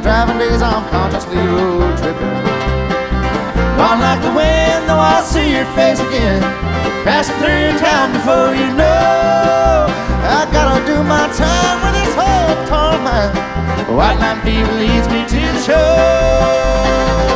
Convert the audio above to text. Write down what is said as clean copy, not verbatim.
driving days I'm consciously road tripping. Gone like the wind, though I'll see your face again, passing through town before you know. I gotta do my time with this whole torn mind. White line fever leads me to the show.